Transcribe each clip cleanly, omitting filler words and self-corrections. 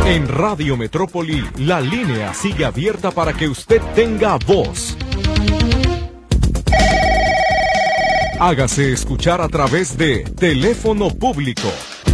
En Radio Metrópoli, la línea sigue abierta para que usted tenga voz. Hágase escuchar a través de teléfono público.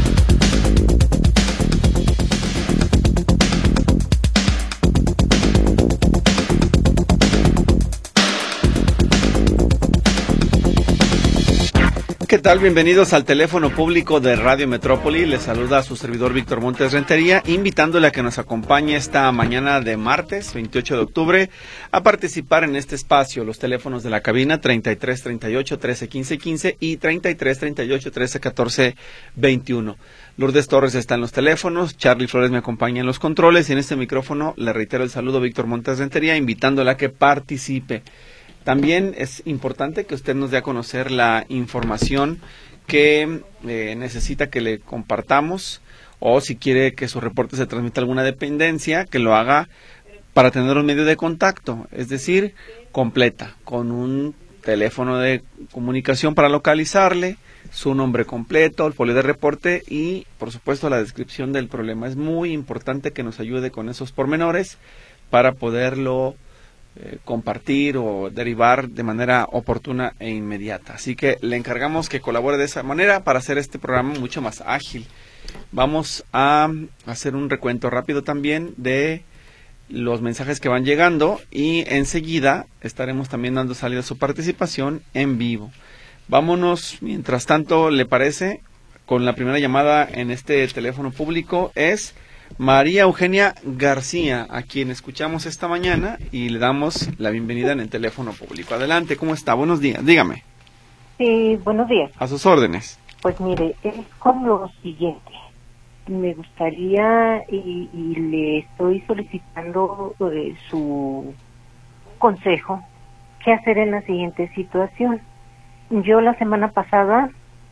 ¿Qué tal? Bienvenidos al teléfono público de Radio Metrópoli. Les saluda a su servidor Víctor Montes Rentería, invitándole a que nos acompañe esta mañana de martes 28 de octubre a participar en este espacio. Los teléfonos de la cabina 33 38 13 15 15 y 33 38 13 14 21. Lourdes Torres está en los teléfonos, Charlie Flores me acompaña en los controles y en este micrófono le reitero el saludo Víctor Montes Rentería, invitándole a que participe. También es importante que usted nos dé a conocer la información que necesita que le compartamos, o si quiere que su reporte se transmita a alguna dependencia, que lo haga para tener un medio de contacto, es decir, completa, con un teléfono de comunicación para localizarle, su nombre completo, el folio de reporte y, por supuesto, la descripción del problema. Es muy importante que nos ayude con esos pormenores para poderlo compartir o derivar de manera oportuna e inmediata. Así que le encargamos que colabore de esa manera para hacer este programa mucho más ágil. Vamos a hacer un recuento rápido también de los mensajes que van llegando y enseguida estaremos también dando salida a su participación en vivo. Vámonos, mientras tanto, ¿le parece? Con la primera llamada en este teléfono público es María Eugenia García, a quien escuchamos esta mañana y le damos la bienvenida en el teléfono público. Adelante, ¿cómo está? Buenos días, dígame. Sí, buenos días. A sus órdenes. Pues mire, es con lo siguiente. Me gustaría y le estoy solicitando su consejo, qué hacer en la siguiente situación. Yo la semana pasada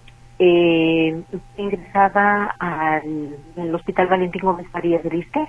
ingresada al Hospital Valentín Gómez Farías de Issste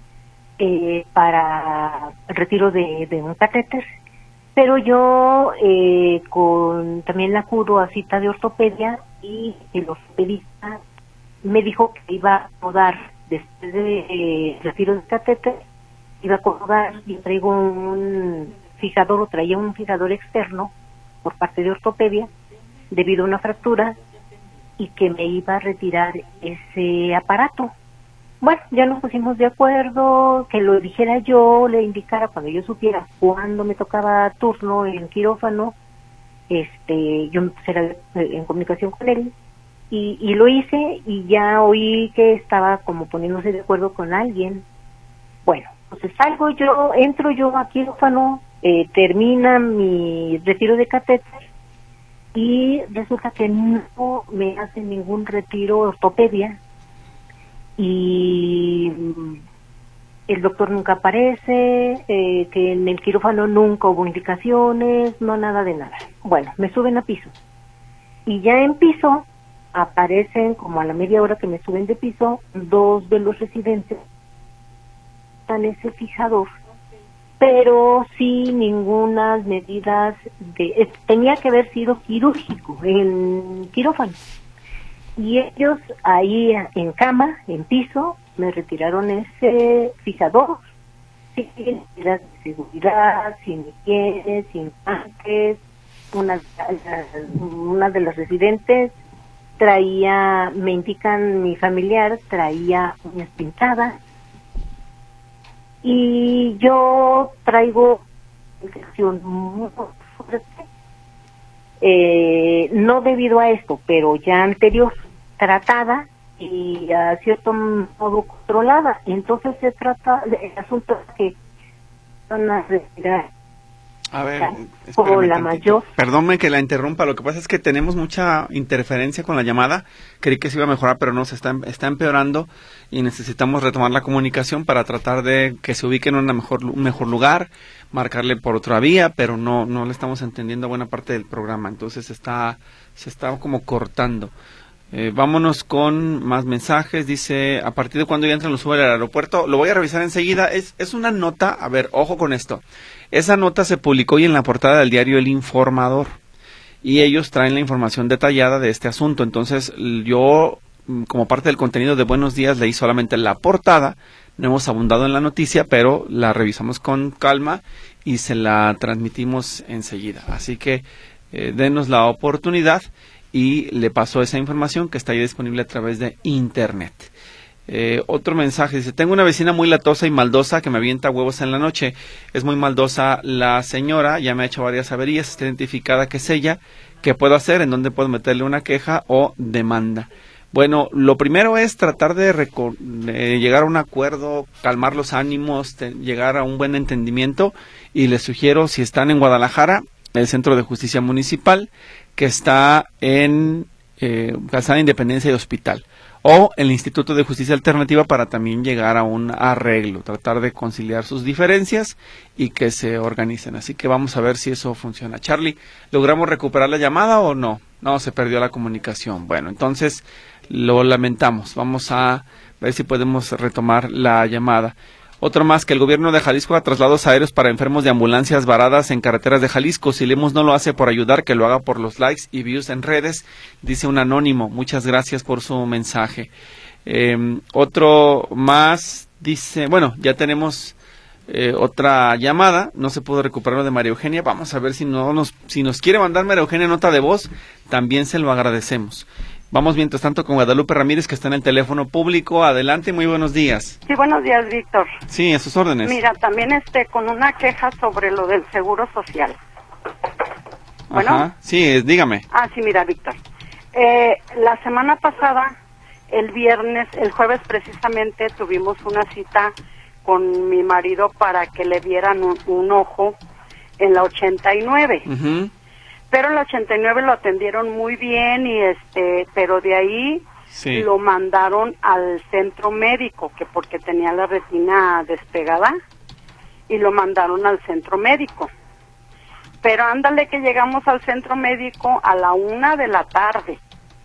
para el retiro de un catéter, pero yo también la acudo a cita de ortopedia y el ortopedista me dijo que iba a acomodar después de retiro del catéter, iba a acomodar. Yo traigo un fijador o traía un fijador externo por parte de ortopedia debido a una fractura y que me iba a retirar ese aparato. Bueno, ya nos pusimos de acuerdo, que lo dijera yo, le indicara cuando yo supiera cuándo me tocaba turno en quirófano, yo me pusiera en comunicación con él, y lo hice, y ya oí que estaba como poniéndose de acuerdo con alguien. Bueno, entonces entro yo a quirófano, termina mi retiro de catéter, y resulta que no me hace ningún retiro ortopedia y el doctor nunca aparece, que en el quirófano nunca hubo indicaciones, no nada de nada. Bueno, me suben a piso y ya en piso aparecen, como a la media hora que me suben de piso, dos de los residentes en ese fijador, pero sin ninguna medidas tenía que haber sido quirúrgico en quirófano, y ellos ahí en cama, en piso, me retiraron ese fijador sin medidas de seguridad, sin higiene, sin tanques. Una de las residentes me indican, mi familiar traía uñas pintadas, y yo traigo infección muy fuerte, no debido a esto, pero ya anterior, tratada y a cierto modo controlada. Entonces se trata, el asunto es que van a retirar. A ver, por la mayor. Perdónme que la interrumpa, lo que pasa es que tenemos mucha interferencia con la llamada. Creí que se iba a mejorar, pero no, se está empeorando y necesitamos retomar la comunicación para tratar de que se ubique en un mejor lugar, marcarle por otra vía, pero no le estamos entendiendo buena parte del programa, entonces se está como cortando. Vámonos con más mensajes. Dice, a partir de cuando ya entran los Uber al aeropuerto, lo voy a revisar enseguida. Es una nota, a ver, ojo con esto. Esa nota se publicó hoy en la portada del diario El Informador y ellos traen la información detallada de este asunto. Entonces yo como parte del contenido de Buenos Días, leí solamente la portada, no hemos abundado en la noticia, pero la revisamos con calma y se la transmitimos enseguida. Así que denos la oportunidad y le paso esa información que está ahí disponible a través de internet. Otro mensaje dice: tengo una vecina muy latosa y maldosa que me avienta huevos en la noche. Es muy maldosa la señora, ya me ha hecho varias averías, está identificada que es ella. ¿Qué puedo hacer? ¿En dónde puedo meterle una queja o demanda? Bueno, lo primero es tratar de llegar a un acuerdo, calmar los ánimos, llegar a un buen entendimiento, y les sugiero, si están en Guadalajara, el Centro de Justicia Municipal, que está en Calzada Independencia y Hospital, o el Instituto de Justicia Alternativa, para también llegar a un arreglo, tratar de conciliar sus diferencias y que se organicen. Así que vamos a ver si eso funciona. Charlie, ¿logramos recuperar la llamada o no? No, se perdió la comunicación. Bueno, entonces lo lamentamos. Vamos a ver si podemos retomar la llamada. Otro más, que el gobierno de Jalisco haga traslados aéreos para enfermos de ambulancias varadas en carreteras de Jalisco. Si Lemus no lo hace por ayudar, que lo haga por los likes y views en redes, dice un anónimo. Muchas gracias por su mensaje. Otro más dice, bueno, ya tenemos otra llamada, no se pudo recuperar lo de María Eugenia. Vamos a ver si nos quiere mandar María Eugenia nota de voz, también se lo agradecemos. Vamos mientras tanto con Guadalupe Ramírez, que está en el teléfono público. Adelante, muy buenos días. Sí, buenos días, Víctor. Sí, a sus órdenes. Mira, también con una queja sobre lo del Seguro Social. Bueno. Ajá. Sí, dígame. Sí, mira, Víctor. La semana pasada, el jueves precisamente, tuvimos una cita con mi marido para que le vieran un ojo en la 89. Uh-huh. Pero en la 89 lo atendieron muy bien pero de ahí sí, lo mandaron al centro médico, que porque tenía la retina despegada, y lo mandaron al centro médico. Pero ándale que llegamos al centro médico a la 1 de la tarde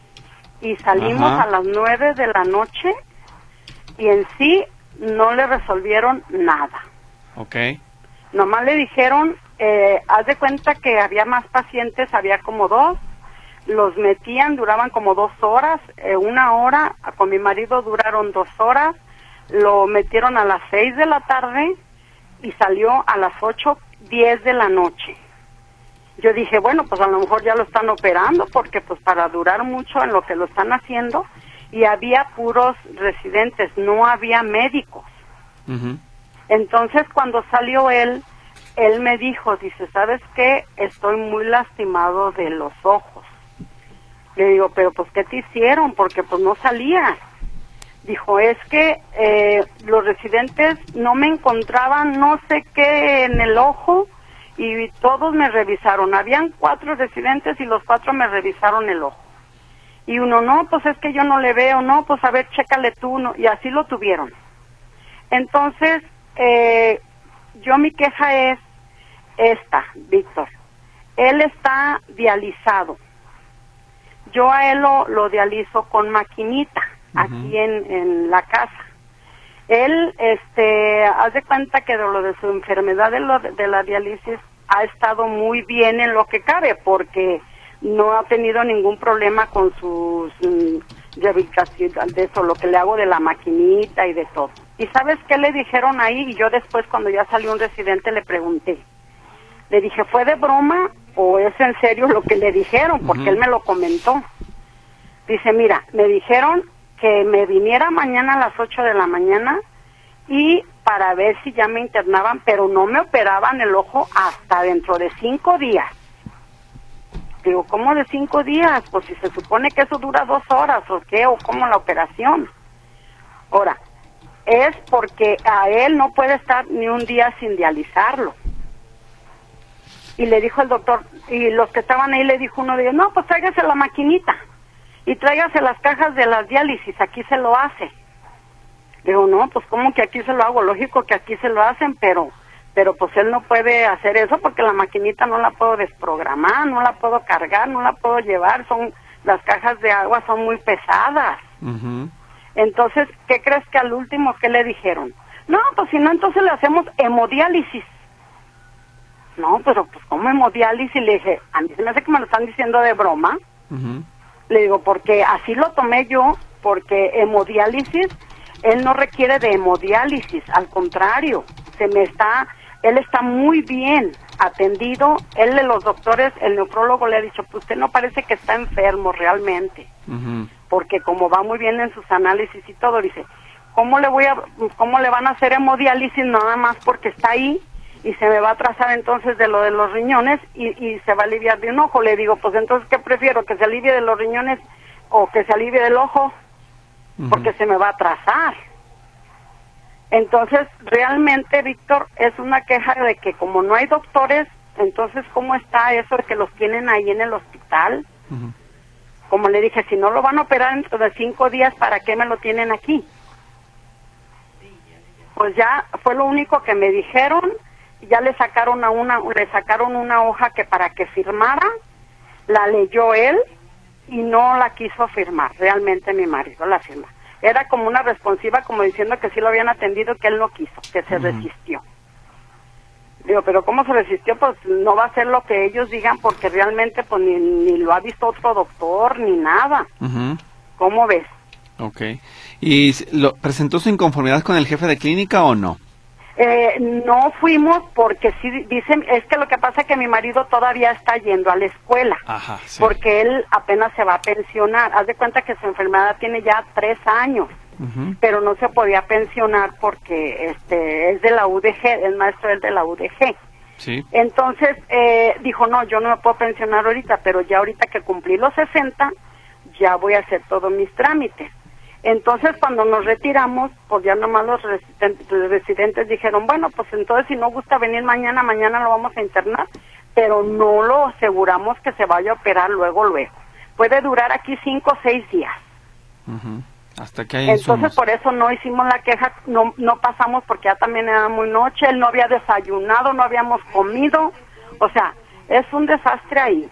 y salimos Ajá. a las 9 de la noche y en sí no le resolvieron nada. Okay. Nomás le dijeron, haz de cuenta que había más pacientes, había como 2, los metían, duraban como 2 horas, 1 hora, con mi marido duraron 2 horas, lo metieron a las 6 de la tarde y salió a las 8:10 de la noche. Yo dije, bueno, pues a lo mejor ya lo están operando, porque pues para durar mucho en lo que lo están haciendo, y había puros residentes, no había médicos. Uh-huh. Entonces cuando salió él me dijo, dice, ¿sabes qué? Estoy muy lastimado de los ojos. Le digo, pero pues ¿qué te hicieron? Porque pues no salía. Dijo, es que los residentes no me encontraban no sé qué en el ojo y todos me revisaron. Habían 4 residentes y los 4 me revisaron el ojo. Y uno, no, pues es que yo no le veo, no, pues a ver, chécale tú, no. Y así lo tuvieron. Entonces, yo mi queja es esta, Víctor. Él está dializado. Yo a él lo dializo con maquinita, uh-huh, aquí en la casa. Él, haz de cuenta que de lo de su enfermedad de la diálisis ha estado muy bien en lo que cabe, porque no ha tenido ningún problema con sus rehabilitación, de eso, lo que le hago de la maquinita y de todo. ¿Y sabes qué le dijeron ahí? Y yo después, cuando ya salió un residente, le pregunté. Le dije, ¿fue de broma o es en serio lo que le dijeron? Porque uh-huh, él me lo comentó. Dice, mira, me dijeron que me viniera mañana a las 8 de la mañana y para ver si ya me internaban, pero no me operaban el ojo hasta dentro de 5 días. Digo, ¿cómo de 5 días? Pues si se supone que eso dura 2 horas, ¿o qué? ¿O cómo la operación? Ahora, es porque a él no puede estar ni un día sin dializarlo. Y le dijo el doctor, y los que estaban ahí, le dijo uno de ellos, no, pues tráigase la maquinita y tráigase las cajas de las diálisis, aquí se lo hace. Digo, no, pues ¿cómo que aquí se lo hago? Lógico que aquí se lo hacen, pero pues él no puede hacer eso porque la maquinita no la puedo desprogramar, no la puedo cargar, no la puedo llevar, las cajas de agua son muy pesadas. Uh-huh. Entonces, ¿qué crees que al último que le dijeron? No, pues si no, entonces le hacemos hemodiálisis. No, pero pues ¿cómo hemodiálisis? Le dije, a mí se me hace que me lo están diciendo de broma. Uh-huh. Le digo, porque así lo tomé yo porque hemodiálisis, él no requiere de hemodiálisis, al contrario, él está muy bien atendido. Él de los doctores, el nefrólogo le ha dicho, pues usted no parece que está enfermo realmente, porque como va muy bien en sus análisis y todo, dice, ¿cómo le van a hacer hemodiálisis nada más porque está ahí y se me va a atrasar entonces de lo de los riñones y se va a aliviar de un ojo? Le digo, pues entonces, ¿qué prefiero? ¿Que se alivie de los riñones o que se alivie del ojo? Porque se me va a atrasar. Entonces, realmente, Víctor, es una queja de que como no hay doctores, entonces, ¿cómo está eso de que los tienen ahí en el hospital? Como le dije, si no lo van a operar dentro de 5 días, ¿para qué me lo tienen aquí? Pues ya fue lo único que me dijeron. Ya le sacaron una hoja que para que firmara, la leyó él y no la quiso firmar. Realmente mi marido la firma. Era como una responsiva, como diciendo que sí lo habían atendido, que él no quiso, que se resistió. Digo, pero ¿cómo se resistió? Pues no va a ser lo que ellos digan, porque realmente pues ni lo ha visto otro doctor, ni nada. ¿Cómo ves? Ok. ¿Y presentó su inconformidad con el jefe de clínica o no? No fuimos porque sí dicen, es que lo que pasa es que mi marido todavía está yendo a la escuela. Ajá, sí. Porque él apenas se va a pensionar. Haz de cuenta que su enfermedad tiene ya 3 años, pero no se podía pensionar porque es de la UDG, es maestro de la UDG. Sí. Entonces dijo, no, yo no me puedo pensionar ahorita, pero ya ahorita que cumplí los 60, ya voy a hacer todos mis trámites. Entonces, cuando nos retiramos, pues ya nomás los residentes dijeron, bueno, pues entonces si no gusta venir mañana lo vamos a internar, pero no lo aseguramos que se vaya a operar luego. Puede durar aquí 5 o 6 días. Hasta que haya insumos. Entonces, por eso no hicimos la queja, no pasamos porque ya también era muy noche, él no había desayunado, no habíamos comido, o sea, es un desastre ahí.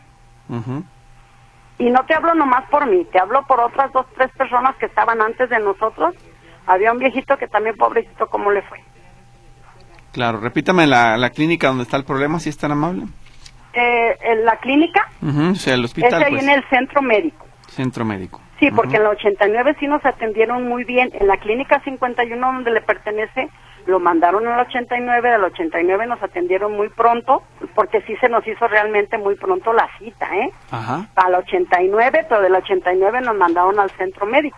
Y no te hablo nomás por mí, te hablo por otras 2, 3 personas que estaban antes de nosotros. Había un viejito que también, pobrecito, ¿cómo le fue? Claro, repítame la clínica donde está el problema, si es tan amable. ¿En la clínica? O sea, el hospital, es ahí en el centro médico. Centro médico. Sí, porque en la 89 sí nos atendieron muy bien. En la clínica 51 donde le pertenece, lo mandaron al 89, del 89 nos atendieron muy pronto, porque sí se nos hizo realmente muy pronto la cita, Al 89, pero del 89 nos mandaron al centro médico.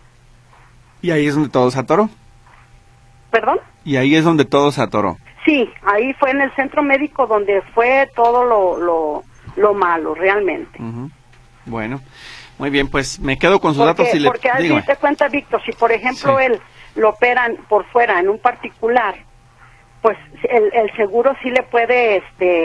¿Y ahí es donde todo se atoró? ¿Perdón? Y ahí es donde todo se atoró. Sí, ahí fue en el centro médico donde fue todo lo malo, realmente. Bueno, muy bien, pues me quedo con sus datos. Porque así te cuenta, Víctor, si por ejemplo él lo operan por fuera en un particular, pues el seguro sí le puede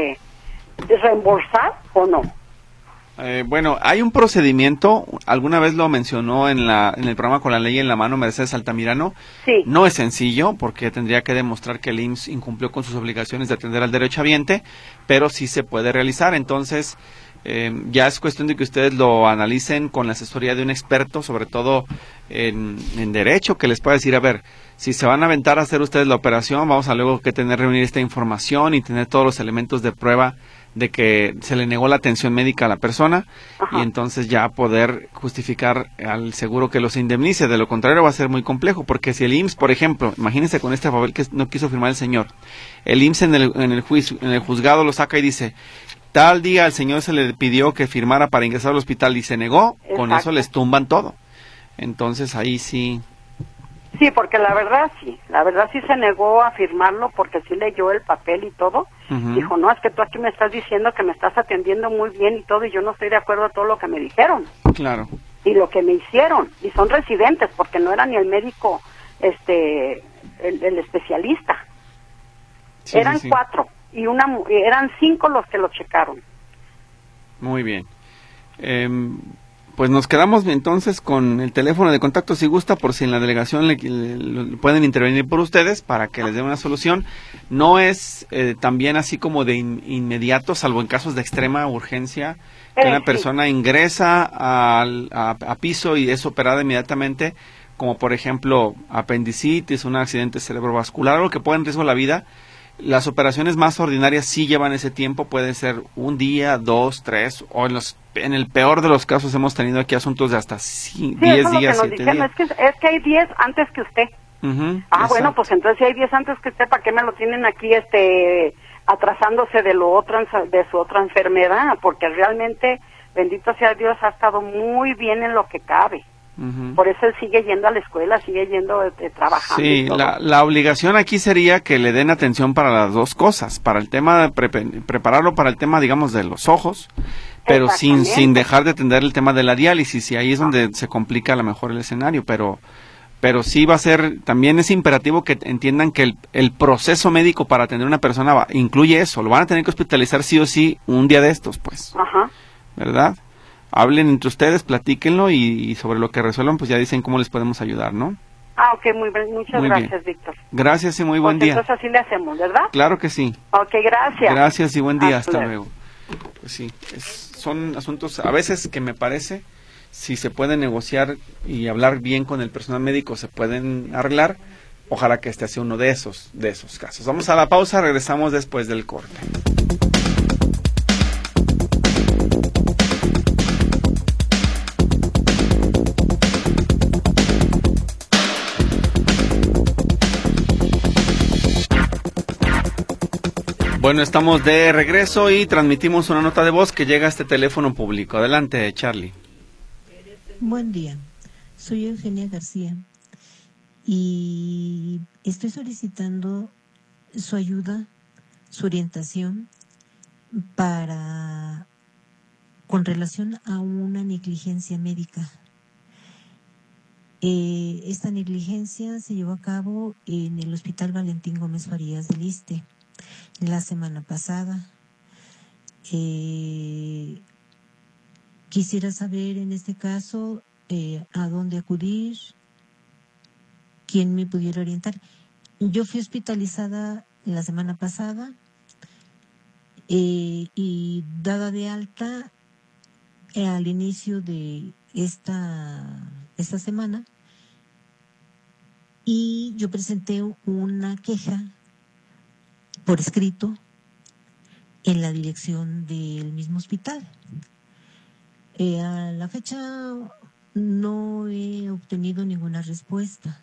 reembolsar o no. Bueno, hay un procedimiento, alguna vez lo mencionó en el programa Con la Ley en la Mano Mercedes Altamirano. Sí. No es sencillo porque tendría que demostrar que el IMSS incumplió con sus obligaciones de atender al derechohabiente, pero sí se puede realizar. Entonces, ya es cuestión de que ustedes lo analicen con la asesoría de un experto, sobre todo en derecho, que les pueda decir, a ver, si se van a aventar a hacer ustedes la operación, vamos a luego que reunir esta información y tener todos los elementos de prueba de que se le negó la atención médica a la persona. Y entonces ya poder justificar al seguro que los indemnice. De lo contrario va a ser muy complejo, porque si el IMSS, por ejemplo, imagínense con este papel que no quiso firmar el señor, el IMSS en el juzgado lo saca y dice, tal día al señor se le pidió que firmara para ingresar al hospital y se negó. Exacto. Con eso les tumban todo. Entonces ahí sí. Sí, porque la verdad sí se negó a firmarlo porque sí leyó el papel y todo. Dijo, no, es que tú aquí me estás diciendo que me estás atendiendo muy bien y todo, y yo no estoy de acuerdo a todo lo que me dijeron. Claro. Y lo que me hicieron, y son residentes, porque no era ni el médico, el especialista. Sí, eran 4, y eran 5 los que lo checaron. Muy bien. Pues nos quedamos entonces con el teléfono de contacto si gusta, por si en la delegación le pueden intervenir por ustedes para que les den una solución. No es también así como de inmediato, salvo en casos de extrema urgencia, que una persona ingresa a piso y es operada inmediatamente, como por ejemplo apendicitis, un accidente cerebrovascular, algo que pone en riesgo la vida. Las operaciones más ordinarias sí llevan ese tiempo, puede ser un día, 2, 3, o en el peor de los casos hemos tenido aquí asuntos de hasta 10 días, 7 días. Es que hay 10 antes que usted. Exacto. Bueno, pues entonces si hay 10 antes que usted, ¿para qué me lo tienen aquí atrasándose de su otra enfermedad? Porque realmente, bendito sea Dios, ha estado muy bien en lo que cabe. Por eso él sigue yendo a la escuela, sigue yendo trabajando. Sí, la obligación aquí sería que le den atención para las dos cosas, para el tema de prepararlo para el tema, digamos, de los ojos, pero sin dejar de atender el tema de la diálisis, y ahí es donde se complica a lo mejor el escenario, pero sí va a ser, también es imperativo que entiendan que el proceso médico para atender a una persona incluye eso, lo van a tener que hospitalizar sí o sí un día de estos, pues, ¿verdad? Hablen entre ustedes, platíquenlo y sobre lo que resuelvan, pues ya dicen cómo les podemos ayudar, ¿no? Ok, muchas gracias, Víctor. Gracias y muy buen día. Entonces así le hacemos, ¿verdad? Claro que sí. Ok, gracias. Gracias y buen día, hasta luego. Pues sí, son asuntos a veces que me parece, si se puede negociar y hablar bien con el personal médico, se pueden arreglar. Ojalá que este sea uno de esos casos. Vamos a la pausa, regresamos después del corte. Bueno, estamos de regreso y transmitimos una nota de voz que llega a este teléfono público. Adelante, Charlie. Buen día, soy Eugenia García y estoy solicitando su ayuda, su orientación con relación a una negligencia médica. Esta negligencia se llevó a cabo en el Hospital Valentín Gómez Farías del Iste la semana pasada. Quisiera saber en este caso a dónde acudir, quién me pudiera orientar. Yo fui hospitalizada la semana pasada y dada de alta al inicio de esta semana, y yo presenté una queja por escrito en la dirección del mismo hospital. A la fecha no he obtenido ninguna respuesta.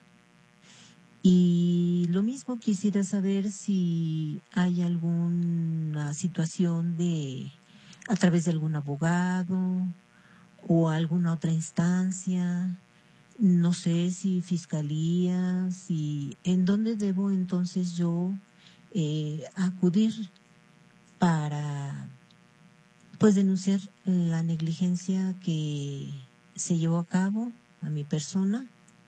Y lo mismo, quisiera saber si hay alguna situación a través de algún abogado o alguna otra instancia, no sé si fiscalía, en dónde debo entonces yo acudir para denunciar la negligencia que se llevó a cabo a mi persona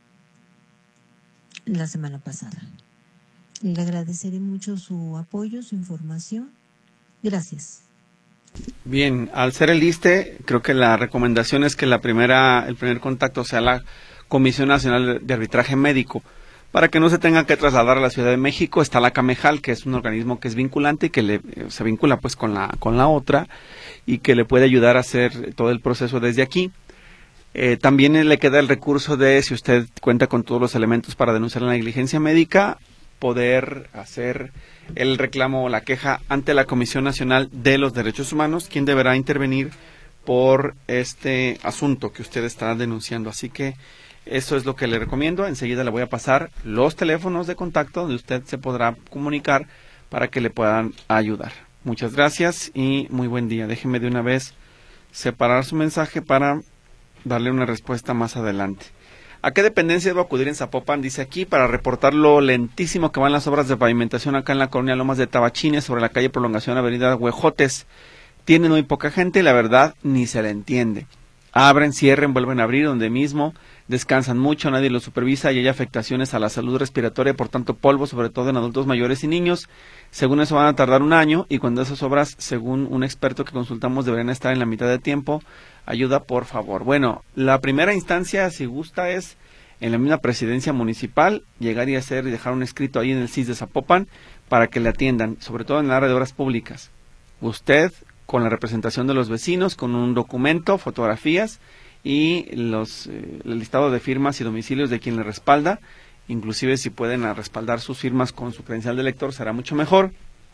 la semana pasada. Le agradeceré mucho su apoyo, su información. Gracias. Bien, al ser el ISSSTE, creo que la recomendación es que el primer contacto sea la Comisión Nacional de Arbitraje Médico. Para que no se tenga que trasladar a la Ciudad de México, está la CAMEJAL, que es un organismo que es vinculante y que se vincula pues con la otra y que le puede ayudar a hacer todo el proceso desde aquí. También le queda el recurso de, si usted cuenta con todos los elementos para denunciar la negligencia médica, poder hacer el reclamo o la queja ante la Comisión Nacional de los Derechos Humanos, quien deberá intervenir por este asunto que usted está denunciando. Así que eso es lo que le recomiendo. Enseguida le voy a pasar los teléfonos de contacto donde usted se podrá comunicar para que le puedan ayudar. Muchas gracias y muy buen día. Déjeme de una vez separar su mensaje para darle una respuesta más adelante. ¿A qué dependencia debo acudir en Zapopan? Dice aquí, para reportar lo lentísimo que van las obras de pavimentación acá en la colonia Lomas de Tabachines, sobre la calle Prolongación Avenida Huejotes. Tienen muy poca gente y la verdad ni se le entiende. Abren, cierren, vuelven a abrir donde mismo, descansan mucho, nadie los supervisa y hay afectaciones a la salud respiratoria, por tanto polvo, sobre todo en adultos mayores y niños. Según eso van a tardar un año y cuando esas obras, según un experto que consultamos, deberían estar en la mitad de tiempo, ayuda por favor. Bueno, la primera instancia, si gusta, es en la misma presidencia municipal, llegar y dejar un escrito ahí en el CIS de Zapopan para que le atiendan, sobre todo en el área de obras públicas. Usted, con la representación de los vecinos, con un documento, fotografías y el listado de firmas y domicilios de quien le respalda, inclusive si pueden respaldar sus firmas con su credencial de lector será mucho mejor.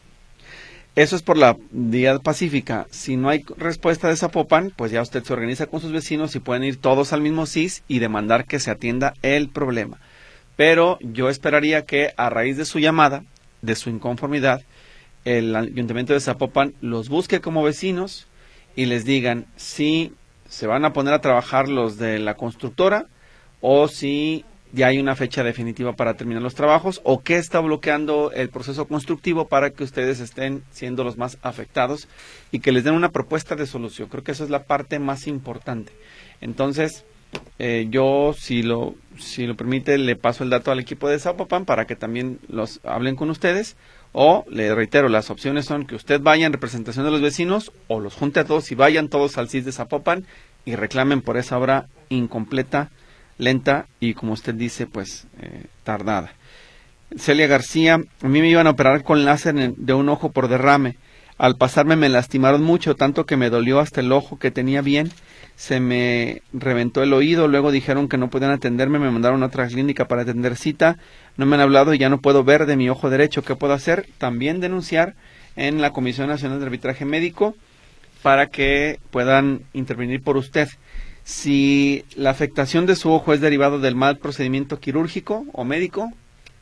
Eso es por la vía pacífica. Si no hay respuesta de Zapopan, pues ya usted se organiza con sus vecinos y pueden ir todos al mismo CIS y demandar que se atienda el problema. Pero yo esperaría que a raíz de su llamada, de su inconformidad, el Ayuntamiento de Zapopan los busque como vecinos y les digan si se van a poner a trabajar los de la constructora o si ya hay una fecha definitiva para terminar los trabajos o qué está bloqueando el proceso constructivo para que ustedes estén siendo los más afectados y que les den una propuesta de solución. Creo que esa es la parte más importante. Entonces, yo, si lo permite, le paso el dato al equipo de Zapopan para que también los hablen con ustedes. O, le reitero, las opciones son que usted vaya en representación de los vecinos o los junte a todos y vayan todos al CIS de Zapopan y reclamen por esa obra incompleta, lenta y, como usted dice, pues tardada. Celia García, a mí me iban a operar con láser de un ojo por derrame. Al pasarme me lastimaron mucho, tanto que me dolió hasta el ojo que tenía bien. Se me reventó el oído, luego dijeron que no podían atenderme, me mandaron a otra clínica para atender cita. No me han hablado y ya no puedo ver de mi ojo derecho. ¿Qué puedo hacer? También denunciar en la Comisión Nacional de Arbitraje Médico para que puedan intervenir por usted. Si la afectación de su ojo es derivado del mal procedimiento quirúrgico o médico,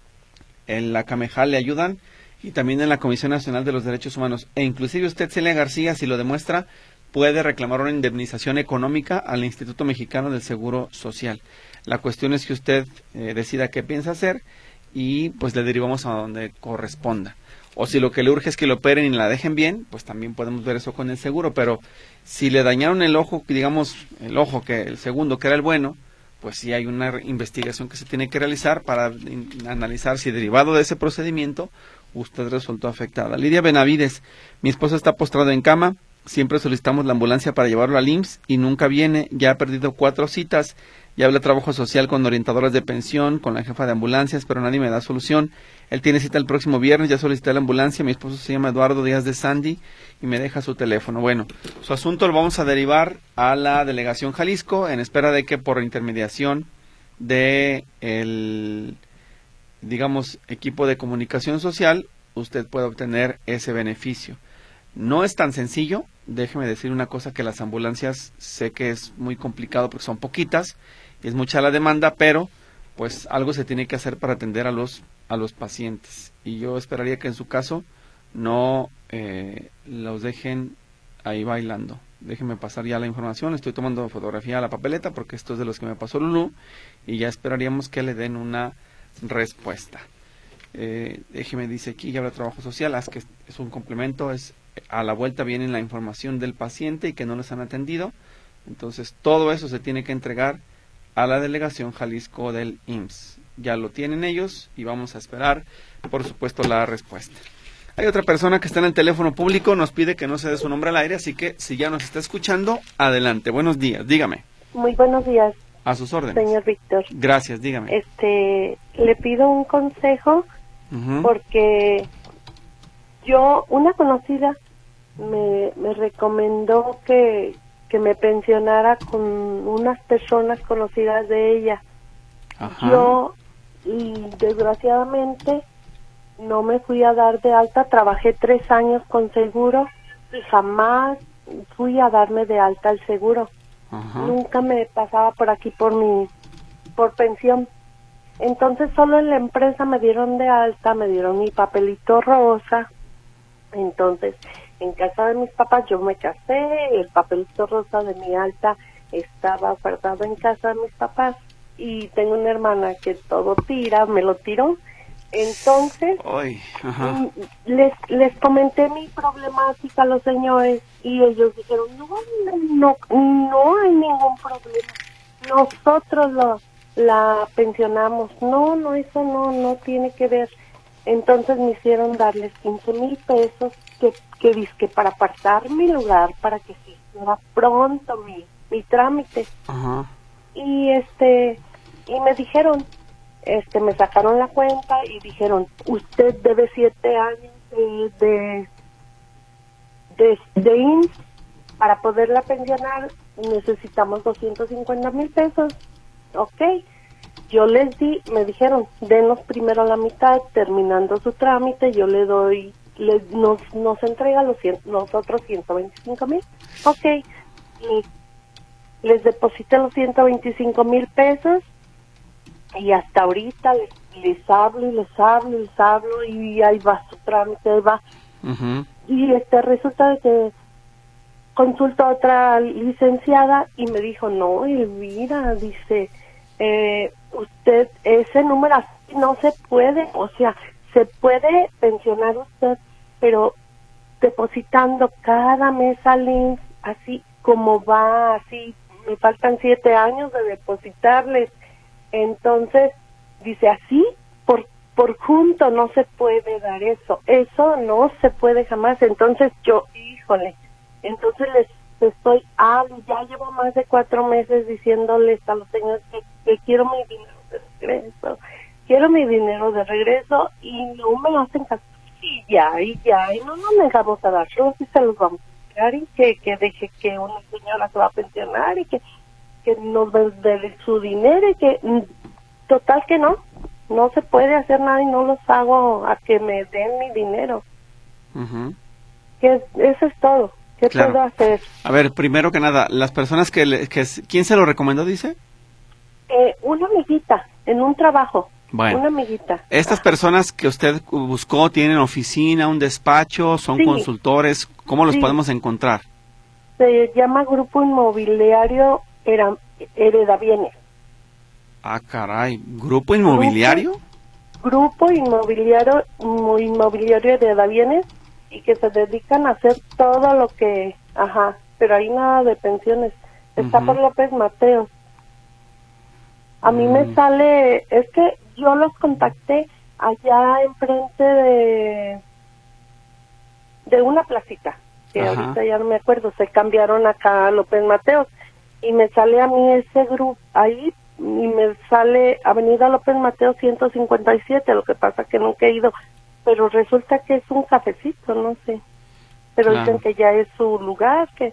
en la CAMEJAL le ayudan y también en la Comisión Nacional de los Derechos Humanos. E inclusive usted, Celia García, si lo demuestra, puede reclamar una indemnización económica al Instituto Mexicano del Seguro Social. La cuestión es que usted decida qué piensa hacer y pues le derivamos a donde corresponda. O si lo que le urge es que lo operen y la dejen bien, pues también podemos ver eso con el seguro. Pero si le dañaron el ojo, digamos, el ojo que el segundo, que era el bueno, pues sí hay una investigación que se tiene que realizar para analizar si derivado de ese procedimiento usted resultó afectada. Lidia Benavides, mi esposo está postrado en cama, siempre solicitamos la ambulancia para llevarlo al IMSS y nunca viene, ya ha perdido 4 citas, ya hablé trabajo social con orientadoras de pensión, con la jefa de ambulancias, pero nadie me da solución. Él tiene cita el próximo viernes, ya solicité la ambulancia, mi esposo se llama Eduardo Díaz de Sandy y me deja su teléfono. Bueno, su asunto lo vamos a derivar a la Delegación Jalisco en espera de que por intermediación de el, digamos, equipo de comunicación social, usted pueda obtener ese beneficio. No es tan sencillo, déjeme decir una cosa, que las ambulancias sé que es muy complicado porque son poquitas y es mucha la demanda, pero pues algo se tiene que hacer para atender a los pacientes. Y yo esperaría que en su caso no los dejen ahí bailando. Déjenme pasar ya la información, estoy tomando fotografía a la papeleta porque esto es de los que me pasó Lulú y ya esperaríamos que le den una respuesta. Déjeme, dice aquí, ya habrá trabajo social, que es un complemento, es a la vuelta viene la información del paciente y que no les han atendido, entonces todo eso se tiene que entregar a la Delegación Jalisco del IMSS. Ya lo tienen ellos y vamos a esperar, por supuesto, la respuesta. Hay otra persona que está en el teléfono público, nos pide que no se dé su nombre al aire, así que si ya nos está escuchando, adelante. Buenos días, dígame. Muy buenos días. A sus órdenes. Señor Víctor. Gracias, dígame. Le pido un consejo porque una conocida me recomendó que me pensionara con unas personas conocidas de ella. Ajá. Yo, desgraciadamente, no me fui a dar de alta, trabajé 3 años con seguro y jamás fui a darme de alta al seguro. Ajá. Nunca me pasaba por aquí por pensión. Entonces solo en la empresa me dieron de alta, me dieron mi papelito rosa. Entonces, en casa de mis papás yo me casé, el papelito rosa de mi alta estaba guardado en casa de mis papás y tengo una hermana que todo tira, me lo tiró. Entonces, les comenté mi problemática a los señores y ellos dijeron, no hay ningún problema, nosotros la pensionamos. No, eso no tiene que ver. Entonces me hicieron darles 15,000 pesos que dizque para apartar mi lugar, para que se hiciera pronto mi trámite. Ajá. Y me dijeron, me sacaron la cuenta y dijeron, usted debe 7 años de IMSS, para poderla pensionar necesitamos 250,000 pesos. Ok, yo les di, me dijeron, denos primero la mitad, terminando su trámite, yo le doy, nos entrega los otros 125,000. Ok, les deposité los 125,000 pesos y hasta ahorita les hablo y ahí va su trámite, ahí va. Uh-huh. Y resulta de que consulto a otra licenciada y me dijo, no, Elvira, dice, usted, ese número así no se puede, o sea, se puede pensionar usted, pero depositando cada mes al IMSS, así como va, así, me faltan 7 años de depositarles. Entonces, dice, así, por junto no se puede dar eso no se puede jamás. Entonces yo, híjole, entonces les estoy, ya llevo más de 4 meses diciéndoles a los señores que quiero mi dinero de regreso, y no me lo hacen caso, y no nos dejamos a darlos y se los vamos a entregar, y que deje que una señora se va a pensionar y que nos dé su dinero, y que total que no se puede hacer nada y no los hago a que me den mi dinero. Uh-huh. Que eso es todo. ¿Qué claro. puedo hacer? A ver, primero que nada, las personas ¿quién se lo recomendó, dice? Una amiguita, en un trabajo. Bueno, una amiguita. Estas personas que usted buscó, ¿tienen oficina, un despacho, son sí. consultores? ¿Cómo los sí. podemos encontrar? Se llama Grupo Inmobiliario Heredabienes. Ah, caray, ¿Grupo Inmobiliario? Grupo Inmobiliario Heredabienes, y que se dedican a hacer todo lo que, pero ahí nada de pensiones. Está por López Mateos. A mí me sale, es que yo los contacté allá enfrente de una placita, que ahorita ya no me acuerdo, se cambiaron acá a López Mateos, y me sale a mí ese grupo ahí, y me sale Avenida López Mateos 157, lo que pasa que nunca he ido, pero resulta que es un cafecito, no sé, pero dicen que ya es su lugar, que...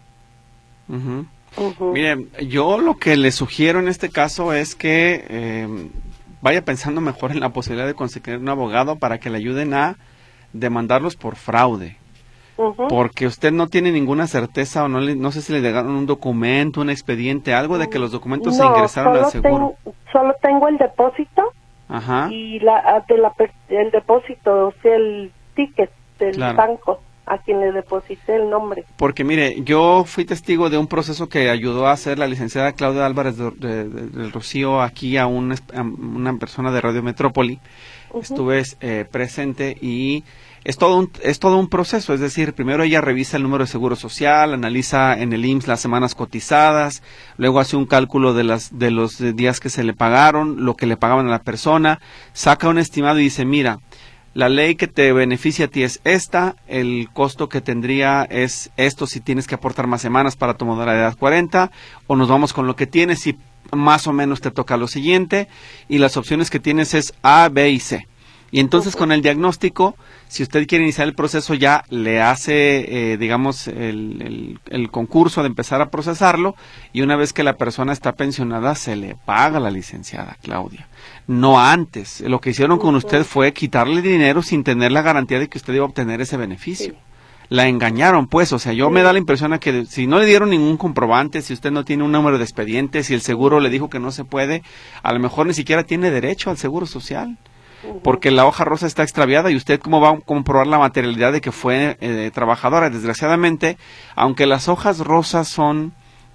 Miren, yo lo que le sugiero en este caso es que vaya pensando mejor en la posibilidad de conseguir un abogado para que le ayuden a demandarlos por fraude. Porque usted no tiene ninguna certeza, o no sé si le llegaron un documento, un expediente, algo de que los documentos se ingresaron al seguro. Solo tengo el depósito y el depósito, o sea, el ticket del banco a quien le deposité el nombre. Porque mire, yo fui testigo de un proceso que ayudó a hacer la licenciada Claudia Álvarez del Rocío aquí a una persona de Radio Metrópoli. Estuve presente y es todo un proceso, es decir, primero ella revisa el número de seguro social, analiza en el IMSS las semanas cotizadas, luego hace un cálculo de los días que se le pagaron, lo que le pagaban a la persona, saca un estimado y dice, mira, la ley que te beneficia a ti es esta, el costo que tendría es esto si tienes que aportar más semanas para tu modalidad 40, o nos vamos con lo que tienes y más o menos te toca lo siguiente, y las opciones que tienes es A, B y C. Y entonces con el diagnóstico, si usted quiere iniciar el proceso, ya le hace, digamos, el concurso de empezar a procesarlo, y una vez que la persona está pensionada, se le paga a la licenciada Claudia. No antes. Lo que hicieron con usted fue quitarle dinero sin tener la garantía de que usted iba a obtener ese beneficio. La engañaron, pues, o sea, yo me da la impresión de que si no le dieron ningún comprobante, si usted no tiene un número de expediente, si el seguro le dijo que no se puede, a lo mejor ni siquiera tiene derecho al seguro social. Porque la hoja rosa está extraviada, y usted cómo va a comprobar la materialidad de que fue trabajadora. Desgraciadamente, aunque las hojas rosas son